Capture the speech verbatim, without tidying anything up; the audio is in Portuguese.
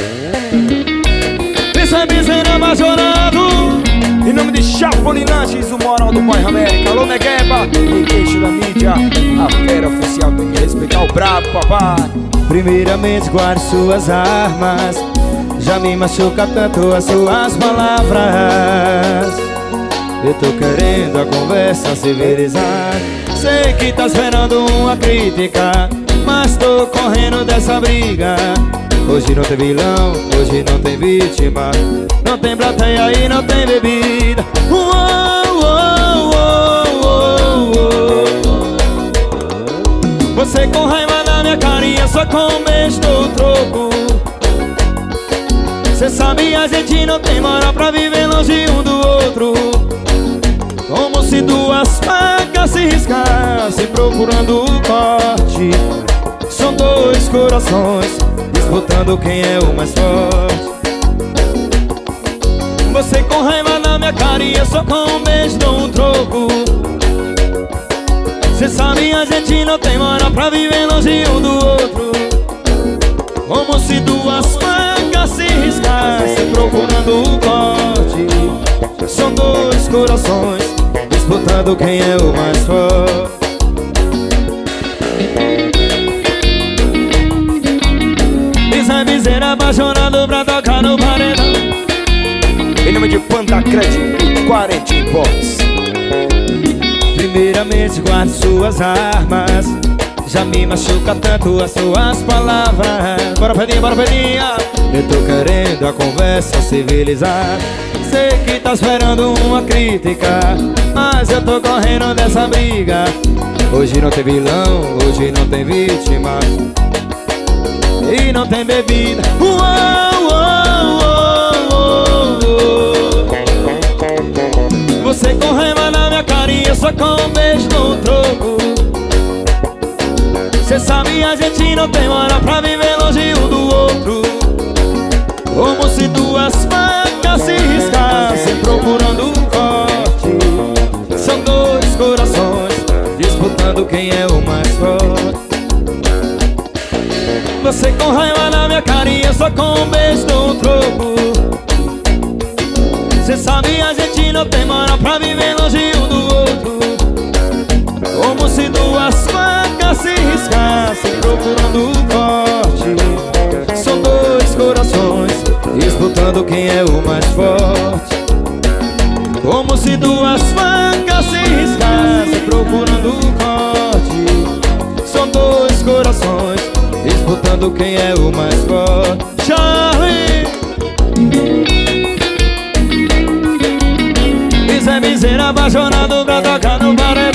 Pensa miseiro apaixonado. Em nome de Chapolinantes, o moral do bairro América. Alô, Negueba, e queixo da mídia. A fera oficial tem que respeitar o brabo, papai. Primeiramente guarde suas armas. Já me machuca tanto as suas palavras. Eu tô querendo a conversa civilizar. Sei que tá esperando uma crítica, mas tô correndo dessa briga. Hoje não tem vilão, hoje não tem vítima. Não tem plateia e não tem bebida. Uou, uou, uou, uou, uou. Você com raiva na minha carinha, só com um beijo no troco. Cê sabe, a gente não tem moral pra viver longe um do outro. Como se duas facas se riscassem procurando o corte. São dois corações disputando quem é o mais forte. Você com raiva na minha carinha, só com um beijo no troco. Cê sabe, a gente não tem moral pra viver longe um do outro. Como se duas facas se riscassem procurando o corte. São dois corações disputando quem é o mais forte. Miseira apaixonado pra tocar no paredão. Em nome de Pantacred e quarenta Box. Primeiramente guarde suas armas. Já me machuca tanto as suas palavras. Bora, Pedrinha, bora, Pedrinha. Eu tô querendo a conversa civilizar. Sei que tá esperando uma crítica, mas eu tô correndo dessa briga. Hoje não tem vilão, hoje não tem vítima. E não tem bebida. Uou, uou, uou, uou. Você com raiva na minha carinha, só com um beijo no troco. Cê sabe, a gente não tem moral pra viver longe um do outro. Como se duas facas se riscassem procurando um corte. São dois corações disputando quem é o mais forte. Você com raiva na minha carinha, só com um beijo no troco. Cê sabe, a gente não tem moral pra viver longe um do outro. Como se duas facas se riscassem procurando o corte. São dois corações disputando quem é o mais forte. Como se duas facas se riscassem procurando o corte. São dois corações disputando quem é o mais forte. Charlie! Isso é miseira apaixonado pra tocar no paredão.